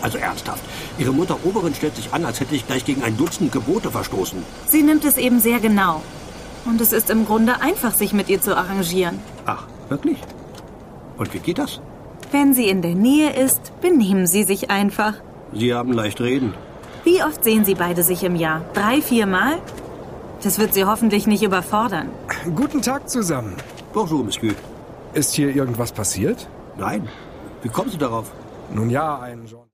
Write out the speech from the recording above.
Also ernsthaft. Ihre Mutter Oberin stellt sich an, als hätte ich gleich gegen ein Dutzend Gebote verstoßen. Sie nimmt es eben sehr genau. Und es ist im Grunde einfach, sich mit ihr zu arrangieren. Ach, wirklich? Und wie geht das? Wenn sie in der Nähe ist, benehmen sie sich einfach. Sie haben leicht reden. Wie oft sehen Sie beide sich im Jahr? 3, 4 Mal? Das wird Sie hoffentlich nicht überfordern. Guten Tag zusammen. Bonjour, Monsieur. Ist hier irgendwas passiert? Nein. Wie kommen Sie darauf? Nun ja, ein...